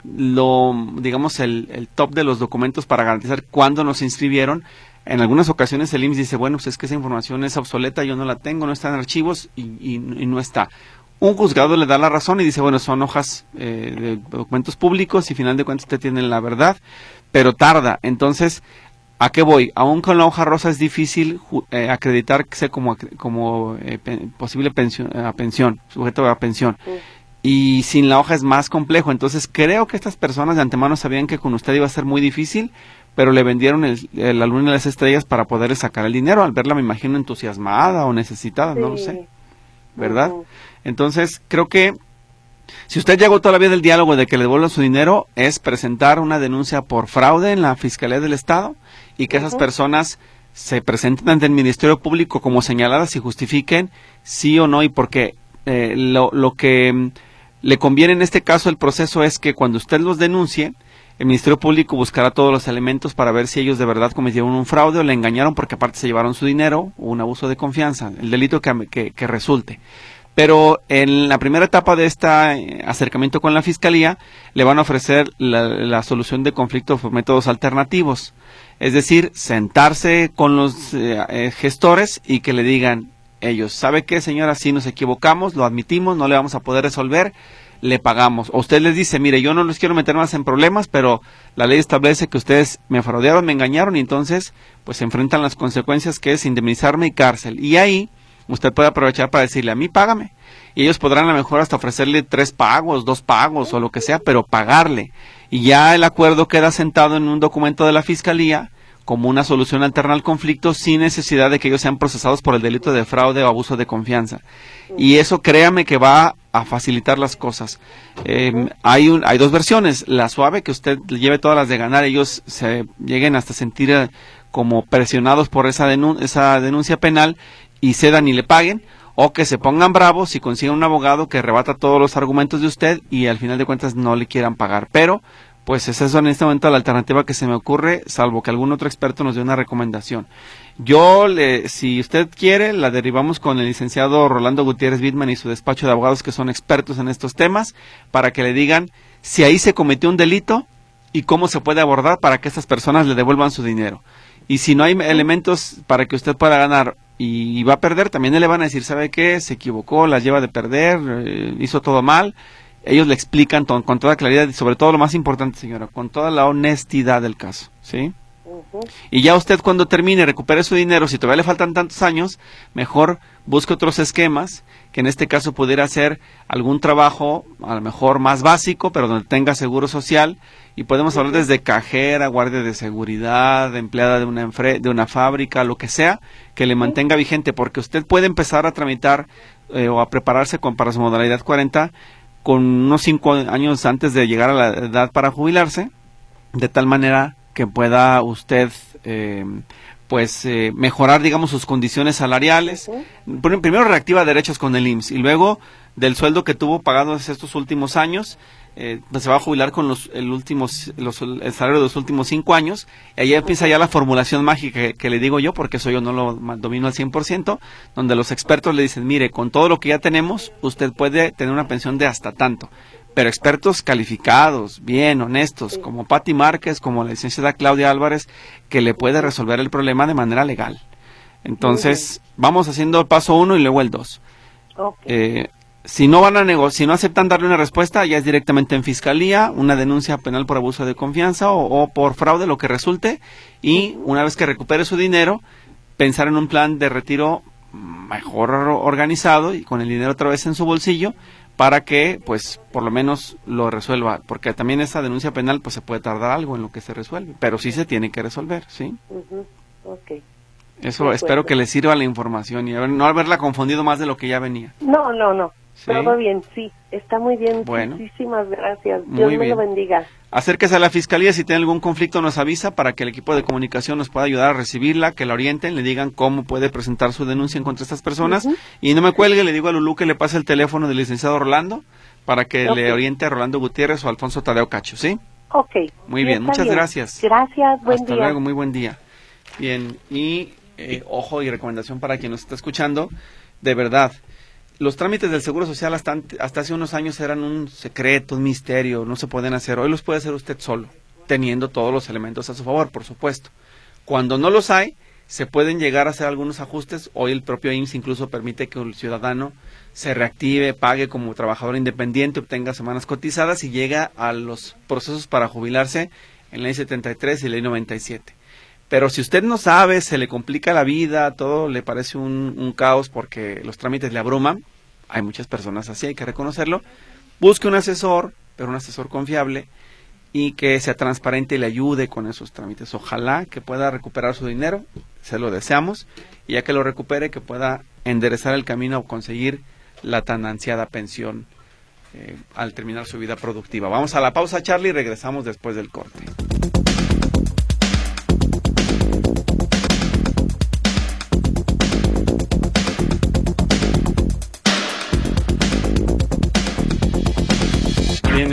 digamos el top de los documentos para garantizar cuándo nos inscribieron, en algunas ocasiones el IMSS dice, bueno, pues es que esa información es obsoleta, yo no la tengo, no está en archivos y no está. Un juzgado le da la razón y dice, bueno, son hojas de documentos públicos y final de cuentas usted tiene la verdad, pero tarda. Entonces, ¿a qué voy? Aún con la hoja rosa es difícil acreditar que sea como posible pensión, sujeto a pensión. Y sin la hoja es más complejo. Entonces creo que estas personas de antemano sabían que con usted iba a ser muy difícil, pero le vendieron la luna y las estrellas para poderle sacar el dinero. Al verla me imagino entusiasmada o necesitada, no lo sé, ¿verdad? Entonces creo que si usted llegó todavía del diálogo de que le devuelvan su dinero, es presentar una denuncia por fraude en la Fiscalía del Estado y que esas personas se presenten ante el Ministerio Público como señaladas y justifiquen sí o no y por qué. Lo que le conviene en este caso el proceso es que cuando usted los denuncie, el Ministerio Público buscará todos los elementos para ver si ellos de verdad cometieron un fraude o le engañaron porque aparte se llevaron su dinero o un abuso de confianza, el delito que resulte. Pero en la primera etapa de este acercamiento con la Fiscalía le van a ofrecer la solución de conflictos por métodos alternativos. Es decir, sentarse con los gestores y que le digan ellos, ¿sabe qué, señora? Sí nos equivocamos, lo admitimos, no le vamos a poder resolver, le pagamos. O usted les dice, mire, yo no les quiero meter más en problemas, pero la ley establece que ustedes me fraudearon, me engañaron y entonces pues se enfrentan las consecuencias que es indemnizarme y cárcel. Y ahí usted puede aprovechar para decirle, a mí págame. Y ellos podrán a lo mejor hasta ofrecerle 3 pagos, 2 pagos o lo que sea, pero pagarle. Y ya el acuerdo queda sentado en un documento de la Fiscalía como una solución alterna al conflicto sin necesidad de que ellos sean procesados por el delito de fraude o abuso de confianza. Y eso créame que va a facilitar las cosas. Hay 2 versiones, la suave, que usted lleve todas las de ganar, ellos se lleguen hasta sentir como presionados por esa denuncia penal y cedan y le paguen, o que se pongan bravos y consigan un abogado que rebata todos los argumentos de usted y al final de cuentas no le quieran pagar. Pero pues esa es en este momento la alternativa que se me ocurre, salvo que algún otro experto nos dé una recomendación. Si usted quiere, la derivamos con el licenciado Rolando Gutiérrez Bitman y su despacho de abogados que son expertos en estos temas, para que le digan si ahí se cometió un delito y cómo se puede abordar para que estas personas le devuelvan su dinero. Y si no hay elementos para que usted pueda ganar y va a perder, también le van a decir, ¿sabe qué? Se equivocó, las lleva de perder, hizo todo mal. Ellos le explican con toda claridad y sobre todo lo más importante, señora, con toda la honestidad del caso, ¿sí? Y ya usted cuando termine, recupere su dinero, si todavía le faltan tantos años, mejor busque otros esquemas, que en este caso pudiera ser algún trabajo, a lo mejor más básico, pero donde tenga seguro social, y podemos hablar desde cajera, guardia de seguridad, empleada de una fábrica, lo que sea, que le mantenga vigente, porque usted puede empezar a tramitar o a prepararse para su modalidad 40 con unos 5 años antes de llegar a la edad para jubilarse, de tal manera que pueda usted mejorar, digamos, sus condiciones salariales. Primero reactiva derechos con el IMSS y luego del sueldo que tuvo pagado estos últimos años, se va a jubilar con el salario de los últimos 5 años, y ahí empieza ya la formulación mágica que le digo yo, porque eso yo no lo domino al 100%, donde los expertos le dicen, mire, con todo lo que ya tenemos, usted puede tener una pensión de hasta tanto, pero expertos calificados, bien, honestos, como Pati Márquez, como la licenciada Claudia Álvarez, que le puede resolver el problema de manera legal. Entonces, vamos haciendo el paso 1 y luego el 2. Si no van a si no aceptan darle una respuesta, ya es directamente en Fiscalía, una denuncia penal por abuso de confianza o por fraude, lo que resulte, y una vez que recupere su dinero, pensar en un plan de retiro mejor organizado y con el dinero otra vez en su bolsillo, para que, pues, por lo menos lo resuelva, porque también esa denuncia penal, pues, se puede tardar algo en lo que se resuelve, pero sí se tiene que resolver, ¿sí? Eso espero que le sirva la información y no haberla confundido más de lo que ya venía. No. ¿Sí? Todo bien, sí, está muy bien. Bueno, muchísimas gracias. Dios me lo bendiga. Acérquese a la Fiscalía, si tiene algún conflicto nos avisa para que el equipo de comunicación nos pueda ayudar a recibirla, que la orienten, le digan cómo puede presentar su denuncia en contra de estas personas. Y no me cuelgue, le digo a Lulú que le pase el teléfono del licenciado Rolando para que le oriente a Rolando Gutiérrez o a Alfonso Tadeo Cacho, ¿sí? Muy bien, muchas gracias. Gracias, buen Hasta día. luego, muy buen día. Bien, y ojo y recomendación para quien nos está escuchando, de verdad, los trámites del Seguro Social hasta hace unos años eran un secreto, un misterio, no se pueden hacer. Hoy los puede hacer usted solo, teniendo todos los elementos a su favor, por supuesto. Cuando no los hay, se pueden llegar a hacer algunos ajustes. Hoy el propio IMSS incluso permite que el ciudadano se reactive, pague como trabajador independiente, obtenga semanas cotizadas y llega a los procesos para jubilarse en Ley 73 y Ley 97. Pero si usted no sabe, se le complica la vida, todo le parece un caos porque los trámites le abruman, hay muchas personas así, hay que reconocerlo, busque un asesor, pero un asesor confiable y que sea transparente y le ayude con esos trámites. Ojalá que pueda recuperar su dinero, se lo deseamos, y ya que lo recupere, que pueda enderezar el camino a conseguir la tan ansiada pensión al terminar su vida productiva. Vamos a la pausa, Charlie, y regresamos después del corte.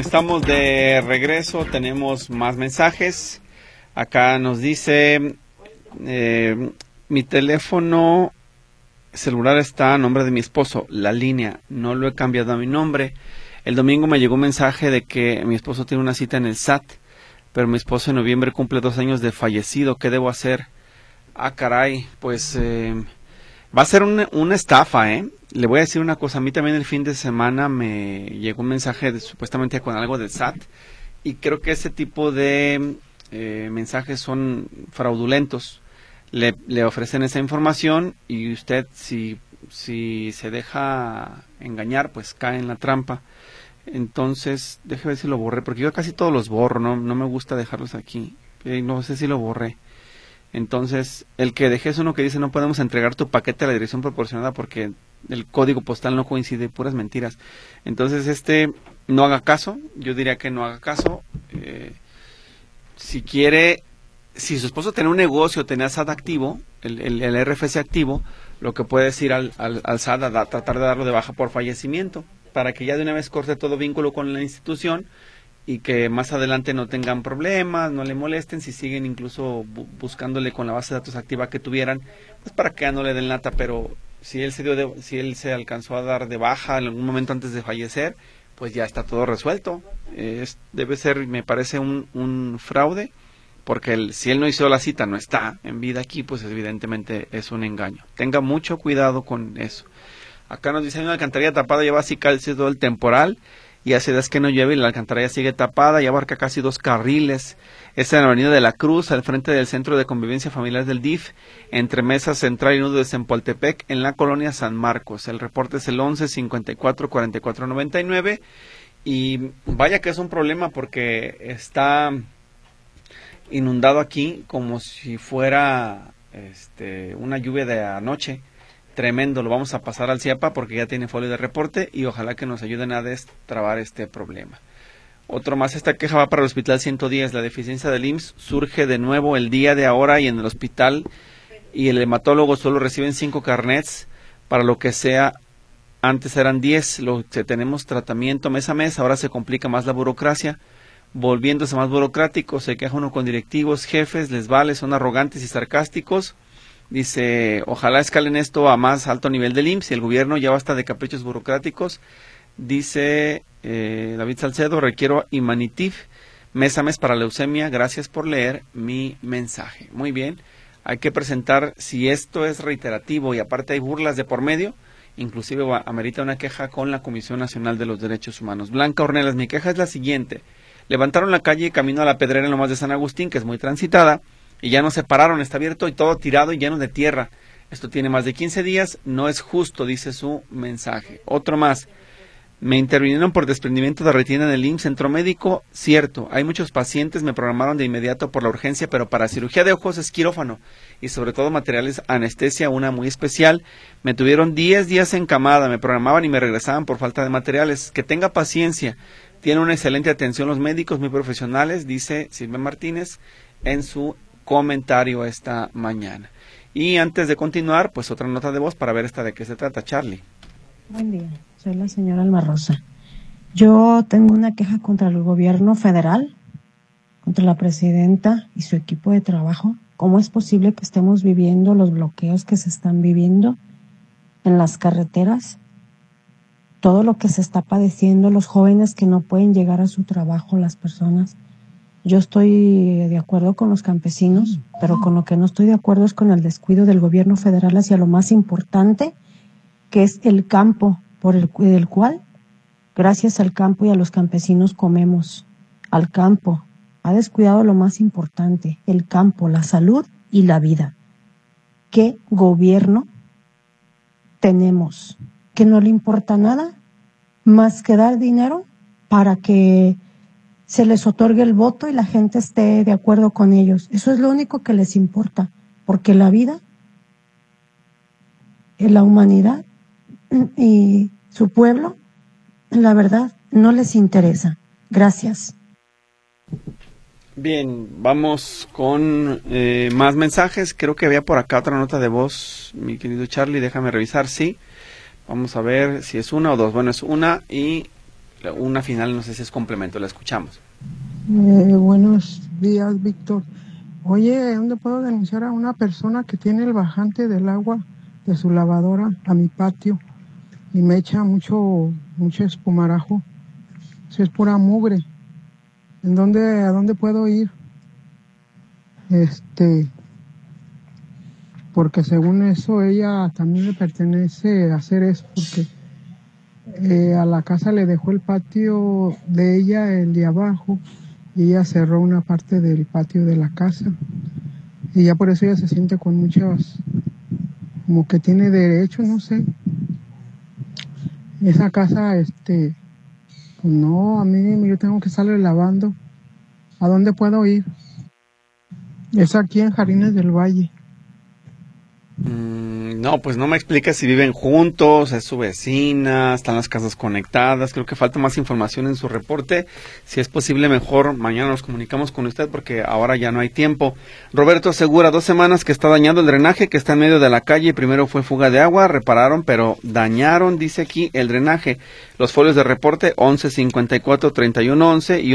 estamos de regreso, tenemos más mensajes. Acá nos dice, mi teléfono celular está a nombre de mi esposo, la línea, no lo he cambiado a mi nombre. El domingo me llegó un mensaje de que mi esposo tiene una cita en el SAT, pero mi esposo en noviembre cumple 2 años de fallecido. ¿Qué debo hacer? Ah, caray, pues va a ser una estafa, ¿eh? Le voy a decir una cosa, a mí también el fin de semana me llegó un mensaje supuestamente con algo del SAT, y creo que ese tipo de mensajes son fraudulentos. Le ofrecen esa información y usted si se deja engañar, pues cae en la trampa. Entonces, déjeme ver si lo borré, porque yo casi todos los borro, no me gusta dejarlos aquí. No sé si lo borré. Entonces, el que dejé es uno que dice: no podemos entregar tu paquete a la dirección proporcionada porque el código postal no coincide, puras mentiras. Entonces, no haga caso, yo diría que no haga caso. Si quiere, si su esposo tiene un negocio, tenía SAT activo, el RFC activo, lo que puede decir al SAT a tratar de darlo de baja por fallecimiento, para que ya de una vez corte todo vínculo con la institución y que más adelante no tengan problemas, no le molesten, si siguen incluso buscándole con la base de datos activa que tuvieran, pues para que ya no le den lata. Pero si él se alcanzó a dar de baja en algún momento antes de fallecer, pues ya está todo resuelto. Debe ser, me parece, un fraude, porque si él no hizo la cita, no está en vida aquí, pues evidentemente es un engaño. Tenga mucho cuidado con eso. Acá nos dice: hay una alcantarilla tapada, lleva así casi todo el temporal, y hace días que no llueve y la alcantarilla sigue tapada y abarca casi 2 carriles. Está en la avenida de la Cruz, al frente del Centro de Convivencia Familiar del DIF, entre Mesa Central y Nudo de Zempoltepec, en la colonia San Marcos. El reporte es el 11 54 44 99, y vaya que es un problema porque está inundado aquí como si fuera una lluvia de anoche. Tremendo. Lo vamos a pasar al CIAPA porque ya tiene folio de reporte y ojalá que nos ayuden a destrabar este problema. Otro más, esta queja va para el Hospital 110. La deficiencia del IMSS surge de nuevo el día de ahora, y en el hospital y el hematólogo solo reciben 5 carnets para lo que sea. Antes eran 10. Lo que tenemos tratamiento mes a mes, ahora se complica más la burocracia, volviéndose más burocrático. Se queja uno con directivos, jefes, les vale, son arrogantes y sarcásticos. Dice: ojalá escalen esto a más alto nivel del IMSS y el gobierno, ya basta de caprichos burocráticos. Dice David Salcedo: requiero Imanitif mes a mes para leucemia, gracias por leer mi mensaje. Muy bien, hay que presentar, si esto es reiterativo y aparte hay burlas de por medio, inclusive amerita una queja con la Comisión Nacional de los Derechos Humanos. Blanca Ornelas: mi queja es la siguiente: levantaron la calle camino a la Pedrera en Lomas de San Agustín, que es muy transitada, y ya no se pararon, está abierto y todo tirado y lleno de tierra. Esto tiene más de 15 días, no es justo, dice su mensaje. Otro más: me intervinieron por desprendimiento de retina en el IMSS Centro Médico. Cierto, hay muchos pacientes, me programaron de inmediato por la urgencia, pero para cirugía de ojos es quirófano y sobre todo materiales anestesia, una muy especial. Me tuvieron 10 días encamada, me programaban y me regresaban por falta de materiales. Que tenga paciencia, tiene una excelente atención los médicos, muy profesionales, dice Silvia Martínez en su comentario esta mañana. Y antes de continuar, pues otra nota de voz para ver de qué se trata. Charlie. Buen día, soy la señora Alma Rosa. Yo tengo una queja contra el gobierno federal, contra la presidenta y su equipo de trabajo. ¿Cómo es posible que estemos viviendo los bloqueos que se están viviendo en las carreteras? Todo lo que se está padeciendo, los jóvenes que no pueden llegar a su trabajo, las personas. Yo estoy de acuerdo con los campesinos, pero con lo que no estoy de acuerdo es con el descuido del gobierno federal hacia lo más importante, que es el campo, por el cual, gracias al campo y a los campesinos comemos. Al campo. Ha descuidado lo más importante, el campo, la salud y la vida. ¿Qué gobierno tenemos? Que no le importa nada más que dar dinero para que se les otorgue el voto y la gente esté de acuerdo con ellos. Eso es lo único que les importa, porque la vida, la humanidad y su pueblo, la verdad, no les interesa. Gracias. Bien, vamos con más mensajes. Creo que había por acá otra nota de voz, mi querido Charlie, déjame revisar, sí. Vamos a ver si es una o dos. Bueno, es una y una final, no sé si es complemento, la escuchamos. Buenos días, Víctor. Oye, ¿dónde puedo denunciar a una persona que tiene el bajante del agua de su lavadora a mi patio y me echa mucho espumarajo? Si es pura mugre. ¿A dónde puedo ir? Porque según eso ella también le pertenece hacer eso, porque a la casa le dejó el patio de ella, el de abajo, y ella cerró una parte del patio de la casa, y ya por eso ella se siente con muchos, como que tiene derecho, no sé. Esa casa, pues no, a mí yo tengo que estarle lavando. ¿A dónde puedo ir? Es aquí en Jardines del Valle. No, pues no me explica si viven juntos, es su vecina, están las casas conectadas. Creo que falta más información en su reporte. Si es posible, mejor mañana nos comunicamos con usted porque ahora ya no hay tiempo. Roberto asegura 2 semanas que está dañado el drenaje que está en medio de la calle. Primero fue fuga de agua, repararon, pero dañaron, dice aquí, el drenaje. Los folios de reporte 1154-3111 y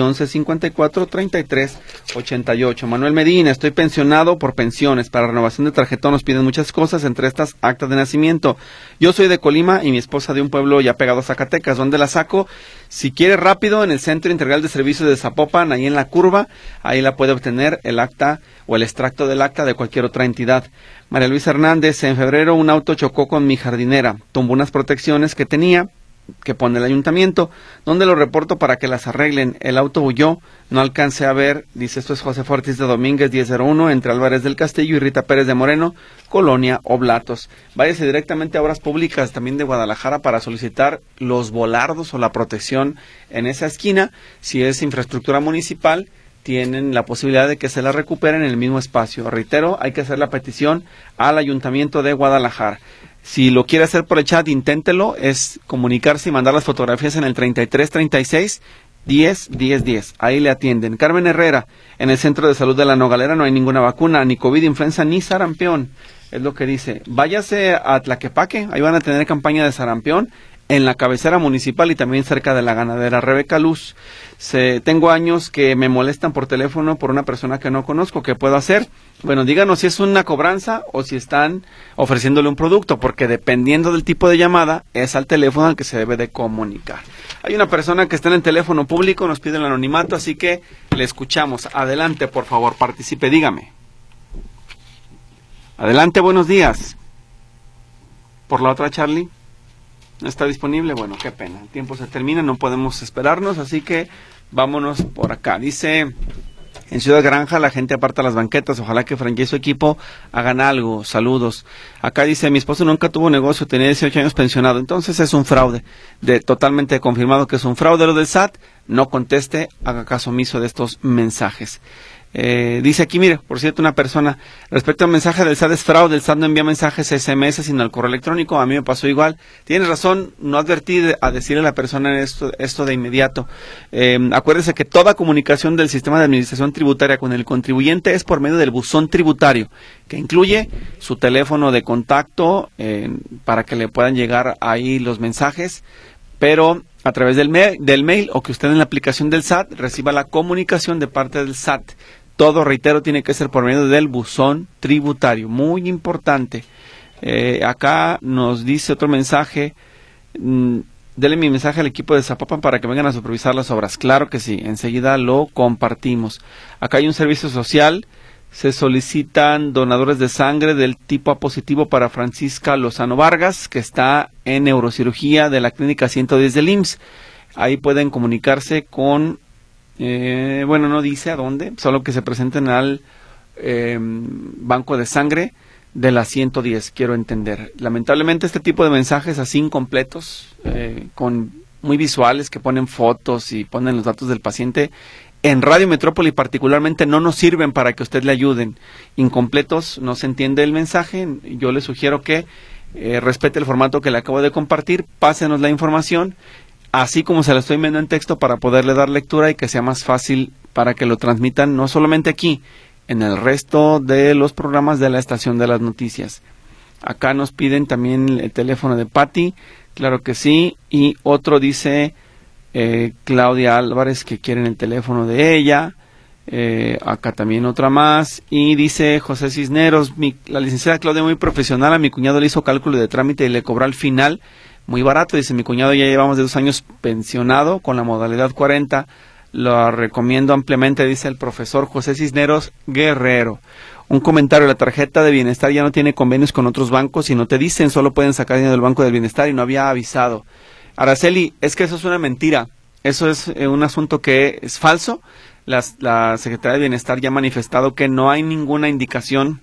1154-3388. Manuel Medina, estoy pensionado por pensiones. Para renovación de tarjetón nos piden muchas cosas, entre estas actas de nacimiento. Yo soy de Colima y mi esposa de un pueblo ya pegado a Zacatecas. ¿Dónde la saco? Si quiere rápido, en el Centro Integral de Servicios de Zapopan, ahí en la curva, ahí la puede obtener el acta o el extracto del acta de cualquier otra entidad. María Luisa Hernández, en febrero un auto chocó con mi jardinera, tumbó unas protecciones que tenía, que pone el ayuntamiento, donde lo reporto para que las arreglen. El auto huyó, no alcancé a ver, dice, esto es José Ortiz de Domínguez 1001, entre Álvarez del Castillo y Rita Pérez de Moreno, Colonia Oblatos. Váyase directamente a Obras Públicas también de Guadalajara para solicitar los volardos o la protección en esa esquina. Si es infraestructura municipal, tienen la posibilidad de que se la recuperen en el mismo espacio. Reitero, hay que hacer la petición al Ayuntamiento de Guadalajara. Si lo quiere hacer por el chat, inténtelo, es comunicarse y mandar las fotografías en el 3336-10-10-10. Ahí le atienden. Carmen Herrera, en el Centro de Salud de La Nogalera no hay ninguna vacuna, ni COVID, influenza, ni sarampión. Es lo que dice. Váyase a Tlaquepaque, ahí van a tener campaña de sarampión en la cabecera municipal y también cerca de la ganadera. Rebeca Luz, tengo años que me molestan por teléfono por una persona que no conozco. ¿Qué puedo hacer? Bueno, díganos si es una cobranza o si están ofreciéndole un producto, porque dependiendo del tipo de llamada, es al teléfono al que se debe de comunicar. Hay una persona que está en el teléfono público, nos pide el anonimato, así que le escuchamos. Adelante, por favor, participe, dígame. Adelante, buenos días. ¿Por la otra, Charlie? ¿No está disponible? Bueno, qué pena. El tiempo se termina, no podemos esperarnos, así que vámonos por acá. Dice, en Ciudad Granja la gente aparta las banquetas, ojalá que Frankie y su equipo hagan algo. Saludos. Acá dice, mi esposo nunca tuvo negocio, tenía 18 años pensionado, entonces es un fraude. Totalmente confirmado que es un fraude lo del SAT. No conteste, haga caso omiso de estos mensajes. Dice aquí, mire, por cierto, una persona, respecto al mensaje del SAT es fraude, el SAT no envía mensajes SMS sino al correo electrónico. A mí me pasó igual. Tienes razón, no advertí a decirle a la persona esto de inmediato. Acuérdese que toda comunicación del sistema de administración tributaria con el contribuyente es por medio del buzón tributario, que incluye su teléfono de contacto para que le puedan llegar ahí los mensajes, pero a través del mail o que usted en la aplicación del SAT reciba la comunicación de parte del SAT. Todo, reitero, tiene que ser por medio del buzón tributario. Muy importante. Acá nos dice otro mensaje. Dele mi mensaje al equipo de Zapopan para que vengan a supervisar las obras. Claro que sí, enseguida lo compartimos. Acá hay un servicio social. Se solicitan donadores de sangre del tipo A positivo para Francisca Lozano Vargas, que está en neurocirugía de la clínica 110 del IMSS. Ahí pueden comunicarse con... bueno, no dice a dónde, solo que se presenten al banco de sangre de la 110, quiero entender. Lamentablemente este tipo de mensajes así incompletos, con muy visuales, que ponen fotos y ponen los datos del paciente, en Radio Metrópoli particularmente no nos sirven para que usted le ayuden. Incompletos, no se entiende el mensaje. Yo le sugiero que respete el formato que le acabo de compartir, pásenos la información, así como se la estoy enviando en texto para poderle dar lectura y que sea más fácil para que lo transmitan, no solamente aquí, en el resto de los programas de la estación de las noticias. Acá nos piden también el teléfono de Patti, claro que sí, y otro dice, Claudia Álvarez, que quieren el teléfono de ella. Acá también otra más, y dice José Cisneros, la licenciada Claudia muy profesional, a mi cuñado le hizo cálculo de trámite y le cobró al final muy barato. Dice, mi cuñado ya llevamos de 2 años pensionado con la modalidad 40, lo recomiendo ampliamente, dice el profesor José Cisneros Guerrero. Un comentario, la tarjeta de bienestar ya no tiene convenios con otros bancos y no te dicen, solo pueden sacar dinero del Banco del Bienestar y no había avisado. Araceli, es que eso es una mentira, eso es un asunto que es falso. La Secretaría de Bienestar ya ha manifestado que no hay ninguna indicación,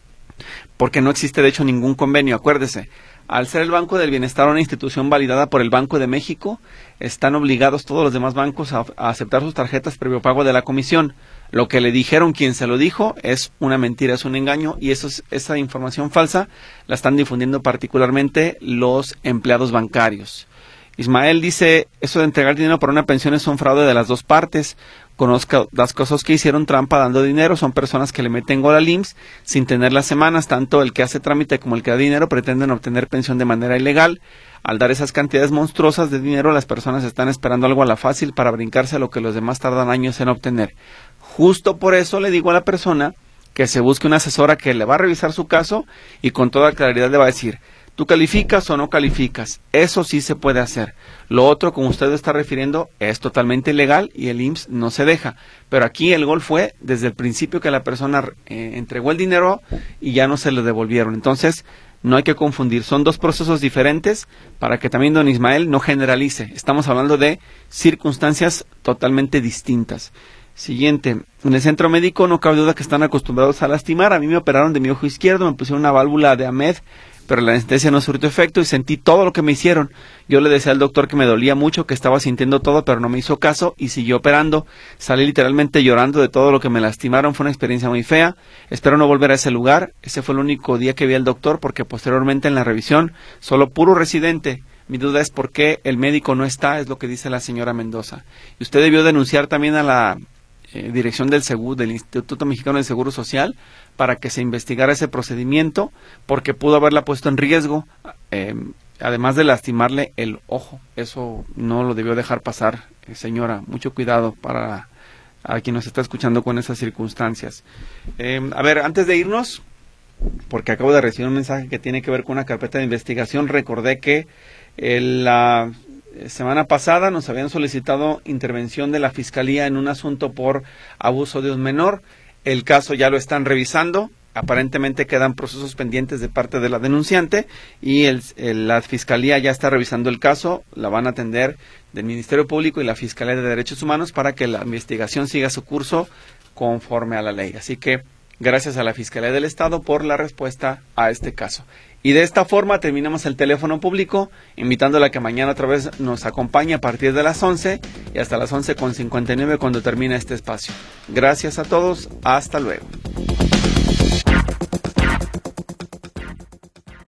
porque no existe de hecho ningún convenio. Acuérdese, al ser el Banco del Bienestar una institución validada por el Banco de México, están obligados todos los demás bancos a aceptar sus tarjetas previo pago de la comisión. Lo que le dijeron quien se lo dijo es una mentira, es un engaño, y esa información falsa la están difundiendo particularmente los empleados bancarios. Ismael dice, eso de entregar dinero para una pensión es un fraude de las dos partes. Conozco las cosas que hicieron trampa dando dinero, son personas que le meten gol al IMSS sin tener las semanas, tanto el que hace trámite como el que da dinero pretenden obtener pensión de manera ilegal. Al dar esas cantidades monstruosas de dinero, las personas están esperando algo a la fácil para brincarse a lo que los demás tardan años en obtener. Justo por eso le digo a la persona que se busque una asesora que le va a revisar su caso y con toda claridad le va a decir, ¿tú calificas o no calificas? Eso sí se puede hacer. Lo otro, como usted está refiriendo, es totalmente ilegal y el IMSS no se deja. Pero aquí el gol fue desde el principio que la persona entregó el dinero y ya no se lo devolvieron. Entonces, no hay que confundir. Son dos procesos diferentes para que también don Ismael no generalice. Estamos hablando de circunstancias totalmente distintas. Siguiente, en el centro médico no cabe duda que están acostumbrados a lastimar. A mí me operaron de mi ojo izquierdo, me pusieron una válvula de AMED, pero la anestesia no surtió efecto y sentí todo lo que me hicieron. Yo le decía al doctor que me dolía mucho, que estaba sintiendo todo, pero no me hizo caso y siguió operando. Salí literalmente llorando de todo lo que me lastimaron, fue una experiencia muy fea. Espero no volver a ese lugar. Ese fue el único día que vi al doctor, porque posteriormente en la revisión, solo puro residente. Mi duda es por qué el médico no está, es lo que dice la señora Mendoza. Y usted debió denunciar también a la dirección del Seguro, del Instituto Mexicano del Seguro Social, para que se investigara ese procedimiento, porque pudo haberla puesto en riesgo, además de lastimarle el ojo. Eso no lo debió dejar pasar, señora. Mucho cuidado para a quien nos está escuchando con esas circunstancias. A ver, antes de irnos, porque acabo de recibir un mensaje que tiene que ver con una carpeta de investigación, recordé que la semana pasada nos habían solicitado intervención de la Fiscalía en un asunto por abuso de un menor. El caso ya lo están revisando. Aparentemente quedan procesos pendientes de parte de la denunciante y la Fiscalía ya está revisando el caso. La van a atender del Ministerio Público y la Fiscalía de Derechos Humanos para que la investigación siga su curso conforme a la ley. Así que gracias a la Fiscalía del Estado por la respuesta a este caso. Y de esta forma terminamos el teléfono público, invitándola a que mañana otra vez nos acompañe a partir de las 11 y hasta las 11:59 cuando termine este espacio. Gracias a todos, hasta luego.